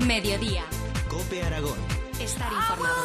Mediodía. COPE Aragón. Estar informado.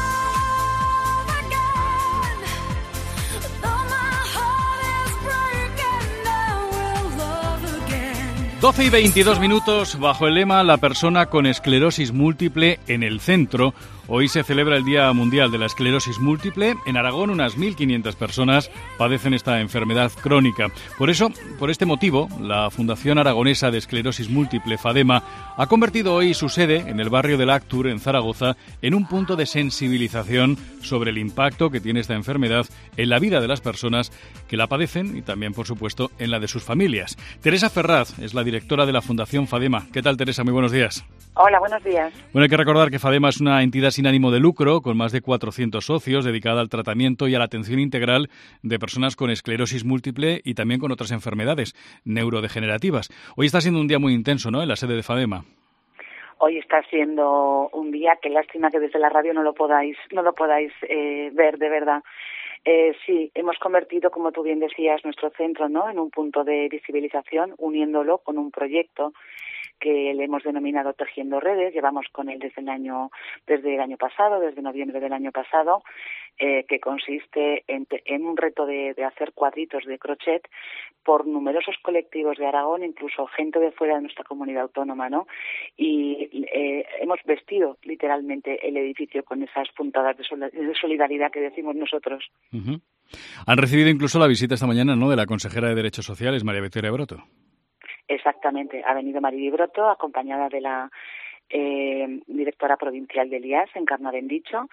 12 y 22 minutos, bajo el lema La persona con esclerosis múltiple en el centro. Hoy se celebra el Día Mundial de la Esclerosis Múltiple. En Aragón, unas 1.500 personas padecen esta enfermedad crónica. Por este motivo, la Fundación Aragonesa de Esclerosis Múltiple, FADEMA, ha convertido hoy su sede en el barrio del Actur, en Zaragoza, en un punto de sensibilización sobre el impacto que tiene esta enfermedad en la vida de las personas que la padecen y también, por supuesto, en la de sus familias. Teresa Ferraz es la directora de la Fundación FADEMA. ¿Qué tal, Teresa? Muy buenos días. Hola, buenos días. Bueno, hay que recordar que FADEMA es una entidad sin ánimo de lucro, con más de 400 socios, dedicada al tratamiento y a la atención integral de personas con esclerosis múltiple y también con otras enfermedades neurodegenerativas. Hoy está siendo un día muy intenso, ¿no?, en la sede de FADEMA. Hoy está siendo un día, qué lástima que desde la radio no lo podáis ver, de verdad. Sí, hemos convertido, como tú bien decías, nuestro centro, ¿no?, en un punto de visibilización, uniéndolo con un proyecto que le hemos denominado Tejiendo Redes. Llevamos con él desde el año pasado, desde noviembre del año pasado, que consiste en un reto de hacer cuadritos de crochet por numerosos colectivos de Aragón, incluso gente de fuera de nuestra comunidad autónoma, ¿no? Y hemos vestido literalmente el edificio con esas puntadas de solidaridad que decimos nosotros. Uh-huh. Han recibido incluso la visita esta mañana, ¿no?, de la consejera de Derechos Sociales, María Victoria Broto. Exactamente, ha venido Maribel Broto acompañada de la directora provincial del IAS, Encarna Bendicho,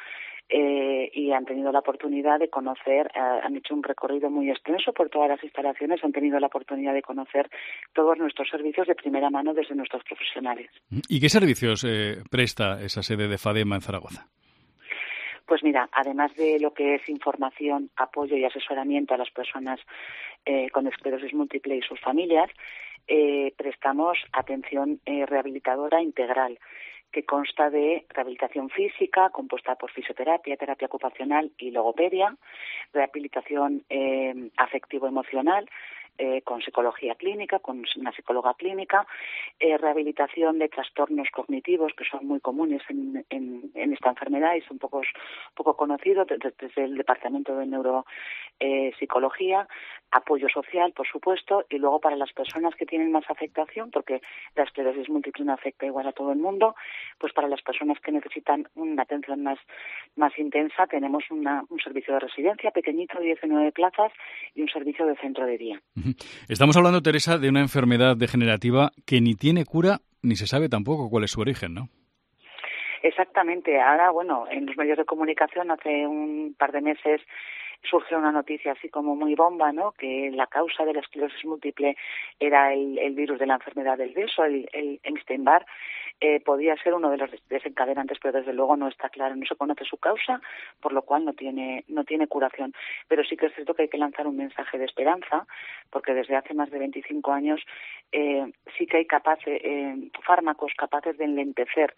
y han tenido la oportunidad de conocer, han hecho un recorrido muy extenso por todas las instalaciones, han tenido la oportunidad de conocer todos nuestros servicios de primera mano desde nuestros profesionales. ¿Y qué servicios presta esa sede de FADEMA en Zaragoza? Pues mira, además de lo que es información, apoyo y asesoramiento a las personas con esclerosis múltiple y sus familias, prestamos atención rehabilitadora integral, que consta de rehabilitación física, compuesta por fisioterapia, terapia ocupacional y logopedia, rehabilitación afectivo-emocional, con psicología clínica, con una psicóloga clínica, rehabilitación de trastornos cognitivos que son muy comunes en esta enfermedad y son poco conocidos desde el Departamento de Neuropsicología, apoyo social, por supuesto, y luego para las personas que tienen más afectación, porque la esclerosis múltiple no afecta igual a todo el mundo, pues para las personas que necesitan una atención más intensa tenemos un servicio de residencia pequeñito, 19 plazas, y un servicio de centro de día. Estamos hablando, Teresa, de una enfermedad degenerativa que ni tiene cura ni se sabe tampoco cuál es su origen, ¿no? Exactamente. Ahora, bueno, en los medios de comunicación hace un par de meses surgió una noticia así como muy bomba, ¿no?, que la causa de la esclerosis múltiple era el virus de la enfermedad del beso, el Epstein-Barr. Podía ser uno de los desencadenantes, pero desde luego no está claro, no se conoce su causa, por lo cual no tiene curación. Pero sí que es cierto que hay que lanzar un mensaje de esperanza, porque desde hace más de 25 años sí que hay fármacos capaces de enlentecer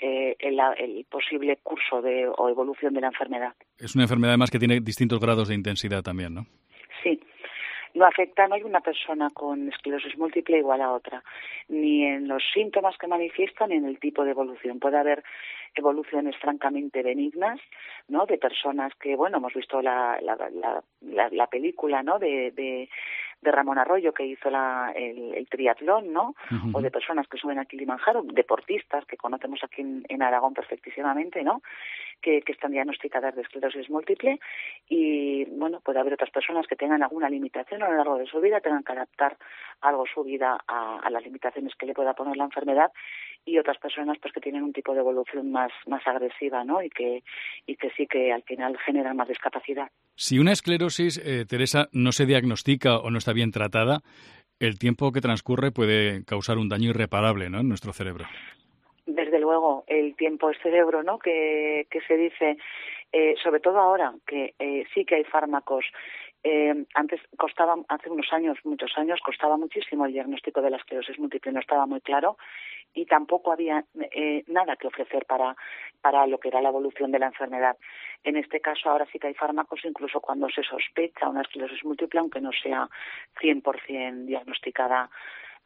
el posible curso o evolución de la enfermedad. Es una enfermedad además que tiene distintos grados de intensidad también, ¿no? Sí. No hay una persona con esclerosis múltiple igual a otra, ni en los síntomas que manifiestan ni en el tipo de evolución. Puede haber evoluciones francamente benignas, ¿no?, de personas que, bueno, hemos visto la película, ¿no?, de Ramón Arroyo, que hizo el triatlón, ¿no? Uh-huh. O de personas que suben a Kilimanjaro, deportistas que conocemos aquí en Aragón perfectísimamente, ¿no?, que están diagnosticadas de esclerosis múltiple. Y, bueno, puede haber otras personas que tengan alguna limitación a lo largo de su vida, tengan que adaptar algo su vida a las limitaciones que le pueda poner la enfermedad, y otras personas pues que tienen un tipo de evolución más agresiva, ¿no?, y que sí que al final generan más discapacidad. Si una esclerosis, Teresa, no se diagnostica o no está bien tratada, el tiempo que transcurre puede causar un daño irreparable, ¿no?, en nuestro cerebro. Desde luego, el tiempo es cerebro, ¿no?, que se dice, sobre todo ahora que sí que hay fármacos. Antes hace muchos años, costaba muchísimo el diagnóstico de la esclerosis múltiple, no estaba muy claro, y tampoco había nada que ofrecer para lo que era la evolución de la enfermedad. En este caso, ahora sí que hay fármacos, incluso cuando se sospecha una esclerosis múltiple, aunque no sea 100% diagnosticada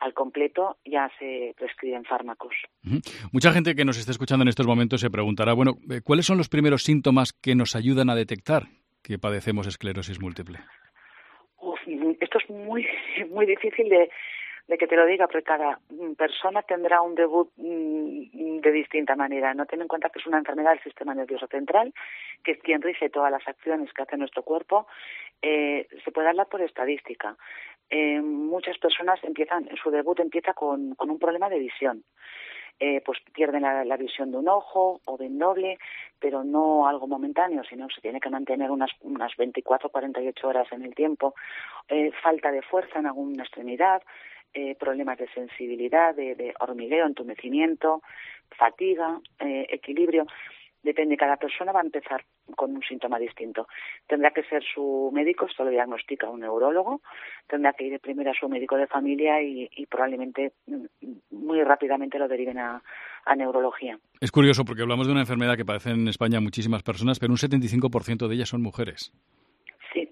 al completo ya se prescriben fármacos. Mucha gente que nos está escuchando en estos momentos se preguntará, bueno, ¿cuáles son los primeros síntomas que nos ayudan a detectar que padecemos esclerosis múltiple? Esto es muy difícil de que te lo diga, porque cada persona tendrá un debut de distinta manera. No ten en cuenta que es una enfermedad del sistema nervioso central, que es quien rige todas las acciones que hace nuestro cuerpo. Se puede hablar por estadística. Muchas personas su debut empieza con un problema de visión. Pues pierden la visión de un ojo o de un doble, pero no algo momentáneo, sino se tiene que mantener unas 24 o 48 horas en el tiempo. Falta de fuerza en alguna extremidad, problemas de sensibilidad, de hormigueo, entumecimiento, fatiga, equilibrio. Depende, cada persona va a empezar con un síntoma distinto. Tendrá que ser su médico, esto lo diagnostica un neurólogo, tendrá que ir primero a su médico de familia y probablemente muy rápidamente lo deriven a neurología. Es curioso porque hablamos de una enfermedad que padecen en España muchísimas personas, pero un 75% de ellas son mujeres. Sí.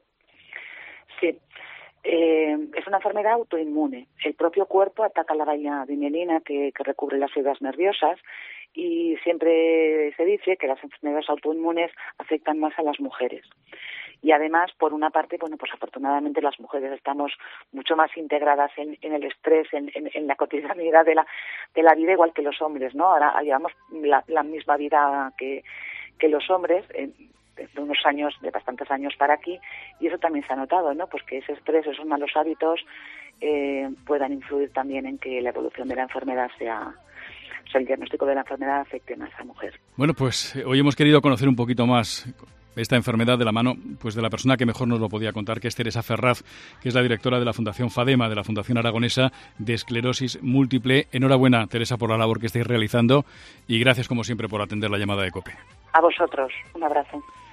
Es una enfermedad autoinmune. El propio cuerpo ataca la vaina de mielina que recubre las fibras nerviosas, y siempre se dice que las enfermedades autoinmunes afectan más a las mujeres. Y además, por una parte, pues afortunadamente las mujeres estamos mucho más integradas en el estrés, en la cotidianidad de la vida, igual que los hombres, ¿no? Ahora llevamos la misma vida que los hombres, de unos años, de bastantes años para aquí, y eso también se ha notado, ¿no? Pues que ese estrés, esos malos hábitos puedan influir también en que la evolución de la enfermedad el diagnóstico de la enfermedad afecte más a la mujer. Bueno, pues hoy hemos querido conocer un poquito más esta enfermedad de la mano pues de la persona que mejor nos lo podía contar, que es Teresa Ferraz, que es la directora de la Fundación FADEMA, de la Fundación Aragonesa de Esclerosis Múltiple. Enhorabuena, Teresa, por la labor que estáis realizando y gracias, como siempre, por atender la llamada de COPE. A vosotros, un abrazo.